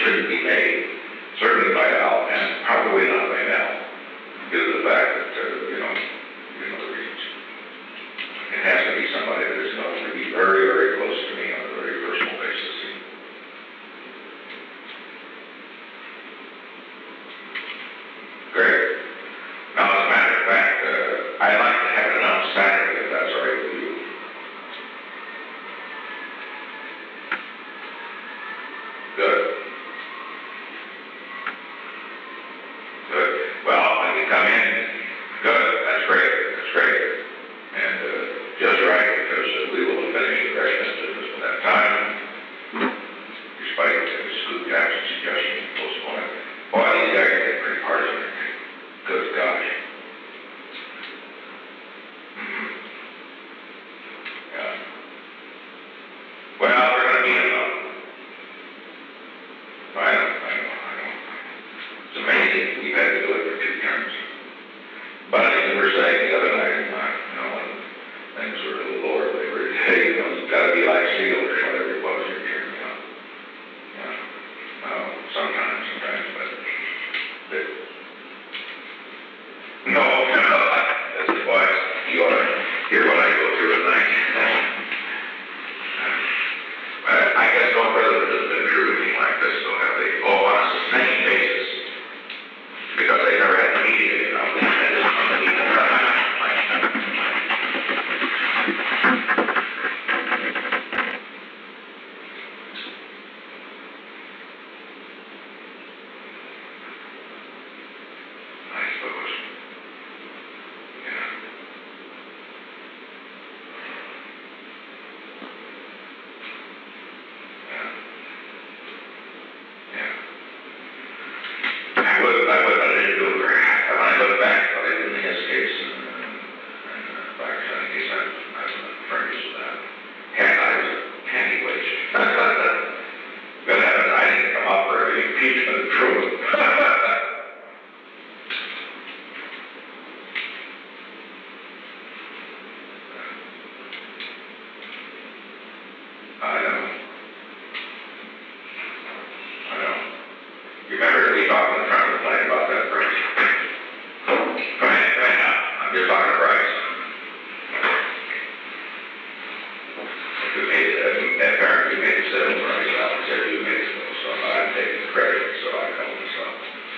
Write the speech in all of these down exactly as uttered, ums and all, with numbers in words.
shouldn't be made, certainly by Al, and probably not by Al, due to the fact that, uh, you know, you know the reasons. It has to be somebody that is known to be very, very close to me on a very personal basis. Great. Now, as a matter of fact, uh, I'd like to have it announced Saturday, if that's all right with you. Good. Good. Well, when you come in, good. That's great. That's great. And uh, just right, because uh, we will have finished the refreshment business at that time. Despite uh, Scoop Jackson's suggestion to postpone it. Boy, these guys get pretty partisan. Good gosh. Mm-hmm. Yeah. Well, we're going to be in a... I know, I know, I know. It's amazing. We've had to do it for two terms. But as we were saying the other night, you know, when things were a little lower, they were, hey, you know, you've got to be like steel or whatever it was in here, you know. Yeah. Well, sometimes, sometimes, but... but no, no, that's the boy. You ought to hear what I go through at night. But I guess no president has been through anything like this, so have they? Oh, on a sustained basis. Because they never had the media, you know. They had this on the media. I suppose. Yeah. Yeah. Yeah. I would, I would, I didn't do it. When I look back, what I did in his case, and, and uh, back in the case, I was furnished with that. And I was a handy wage. Gonna have an I didn't come up for every impeachment of Truman. I know. I know. You remember we talked in front of the plane about that price? Go ahead, go ahead now. I'm just talking price. If you made it, apparently you made it seven price, I would say you made it, so I'm taking the credit, so I call myself.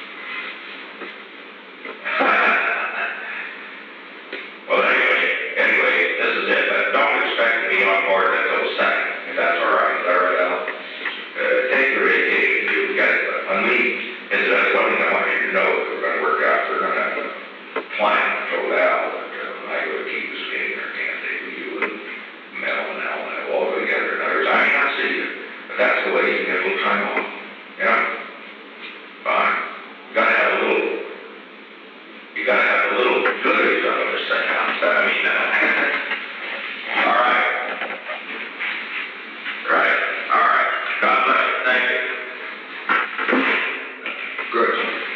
Well, anyway, anyway, this is it, but don't expect to be on board until the second. That's all right. Is that right, Al? Uh, take your vacation. You get it. But when we, incidentally, one thing I want you to know that we're going to work out, we're going to have a plan. I told Al that uh, I go to keep the skating or can't take with you and Mel and Al and I will all go together. In other words, I may not see you, but that's the way you can get a little time off. Yeah? Fine. You got to have a little, you got to have a little goodies out of this thing. I mean, uh, all right. Right. All right. God bless you. Thank you. Good.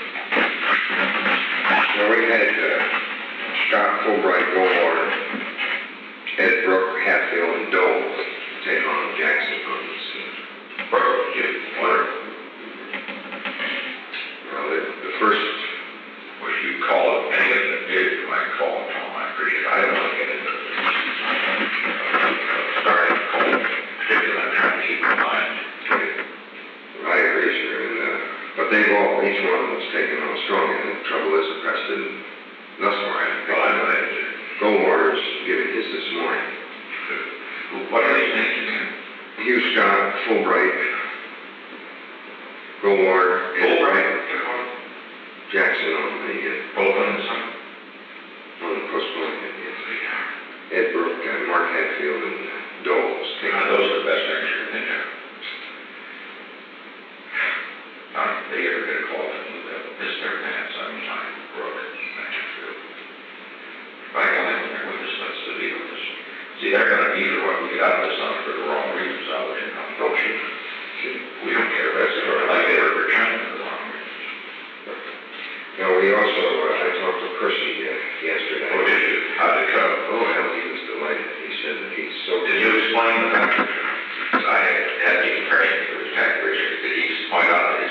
Well, we had uh, Scott Fulbright, Goldwater, Ed Brooke, Hatfield, and Dole take on Jackson on this. Uh, Brooke, you water. well, the, the first, What you call it, any of them did, you might call them, Tom. I appreciate it. I don't want to get into it. Starting cold, particularly I'm trying to keep in mind. I agree, sir, and, uh, but they've all, each one of them has taken on strong, and the trouble is that Preston, thus far, I haven't Well, I know picked that. it. Goldwater's giving his this morning. What are these names again? Hugh Scott, Fulbright, Goldwater, Ed Fulbright? Jackson on the, uh, Both on the side? on the postponement, yes. Ed Brooke, uh, Mark Hatfield, and uh, Dole's taking Uh, those are the best names you're going to have. Not if they ever get a call from you, they'll miss their pants. I mean, I broke it. Nashville. If I got in there with us, that's the deal with this. See, they're going to be for what we got this on for the wrong reasons. I was in on bullshit. We don't care. That's sort of like they were for China for the wrong reasons. Now, we also, uh, I talked to Percy uh, yesterday. Oh, did you? How'd it go? Oh, hell, he was delighted. He said that he's so... Did you explain the fact that I had the impression that it was Pat Richard? Did he point out that his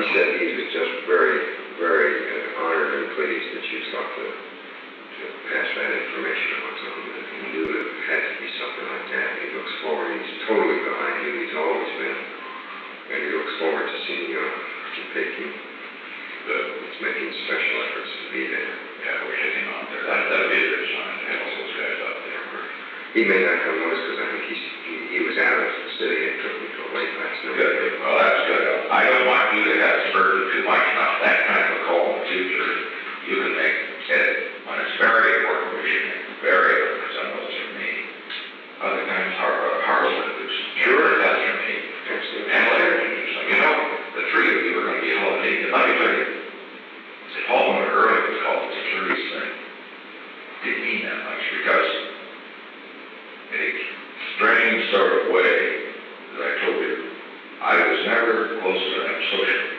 said he was just very, very uh, honored and pleased that you thought to, to pass that information on to him. And he knew that it had to be something like that. He looks forward, he's totally behind you, he's always been. And he looks forward to seeing you in Peking. But he's making special efforts to be there. Yeah, we're hitting on there. That, that'll be a good sign to have all those guys out there. He may not come with us because I think he's, he, he was out of the city. It took him till late last night. Good. Well, that's good. I don't want you to have the burden too much on that kind of a call in the future. You can make it when it's very important, we should make very important, some of us for me. Other times, Har- Harlan would do some. Sure, that's for me. Absolutely. And Larry would do some. You know, the three of you are going to be eliminated. Let me tell you, the Paul Moore earlier was called the curious thing. Didn't mean that much because in a strange sort of way, as I told you, I was never close to them socially.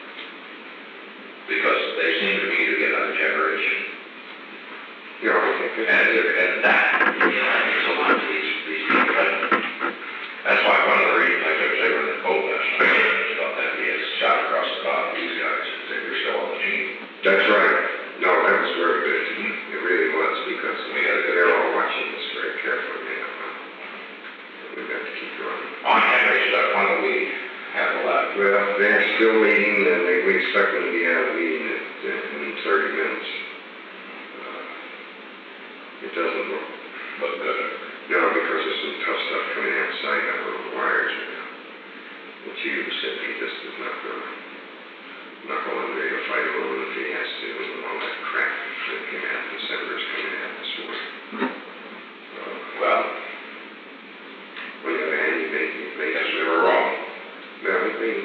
Because they seem to me to be another generation. You know, I think it, And, and that, you know, means a lot to these, these people. That's why one of the reasons I took they were in the boat last night, I thought that'd be a shot across the bottom of these guys, if they were still on the team. that's right. No, that was very good. It really was because we had, they're all watching this very carefully now. We've got to keep running. On Henry stuff, why don't we have a lot? Well, they're still meeting, and they, we expect them to be out of the meeting at, uh, in thirty minutes. Uh, It doesn't look, Look good. no, because there's some tough stuff coming outside on the wires now. Which you said he just is not gonna knuckle under, he'll fight alone if he has to, and all that crap that came out in December is coming out this morning. Uh, Well, On the other hand, you may, you may yes, we were wrong. Well, I mean,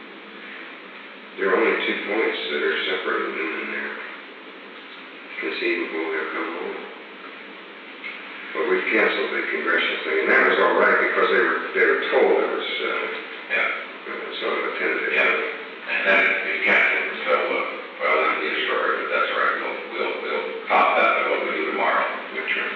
there are only two points that are separating them, and they're conceivable they'll come home. But we've canceled the congressional thing, and that was all right because they were, they were told it was, uh, Yeah. uh, sort of a tentative. Yeah. And then we canceled until, uh, well, that'll be a story, but that's all right. We'll, we'll, we'll top that by what we do tomorrow. Which are,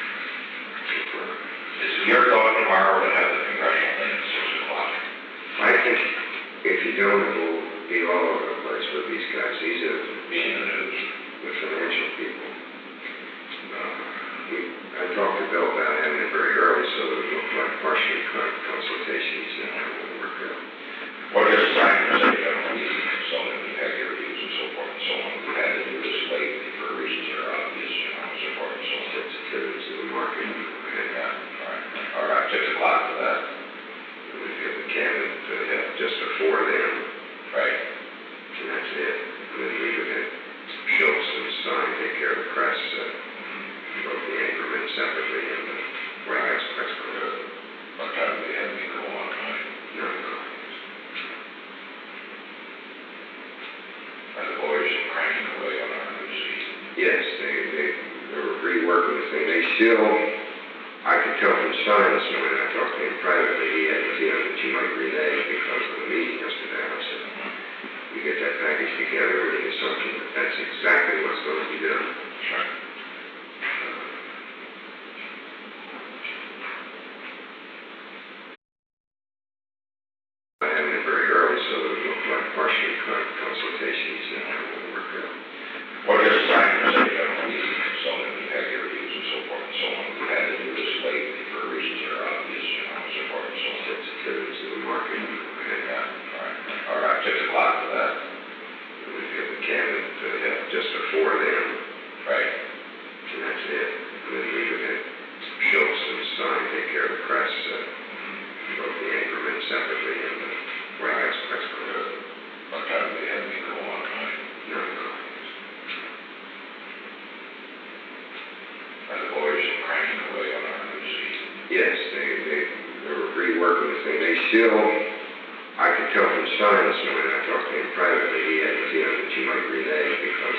Is it your thought tomorrow to have the congressional thing at six o'clock? I think if you don't, it will be all over the place with these guys. These are Being in the news. the financial people. Uh, we, I talked to Bill about having it very early so that it looked like partially cut consultation. He said that wouldn't work out. Or just sign for say, you know, we consulted, we had your reviews and so forth and so on. We had to do this lately for reasons that are obvious, you know, and so forth and so on. Sensitivities to the market. And, Yeah, all right. All right, six o'clock for that. we have the cabinet, uh, yeah, just before them, Right. and that's it. And then we would have Schultz and Stein take care of the press, uh, both the Anchorman separately and the White House press conference. What time do they have me go on, right? No, no. Are the boys cranking away on our new seat? Yes, they, they, they were reworking the thing. They still, I could tell from Stein this morning, I talked to him privately, he had the feeling that you might renege because of the meeting yesterday. I said, you get that package together with the assumption that that's exactly what's going to be done. Sure. I having it very early so that it looked like partially cut consultation. He said that wouldn't work out. Or just sign for say, you know, we consulted, we had your reviews and so forth and so on. We had to do this lately for reasons that are obvious, you know, and so forth and so on. Sensitivities to the market. And, Yeah, all right. All right, six o'clock for that. and we have the cabinet, uh, yeah, just before them, Right. and that's it. And then we would have Schultz and Stein take care of the press, uh, both the Anchorman separately and the White House press conference. What time do they have me go on, right? No, no. Are the boys cranking away on our new seat? Yes, they, they, they were reworking the thing. They still, I could tell from Stein this morning, I talked to him privately, he had the feeling that you might renege because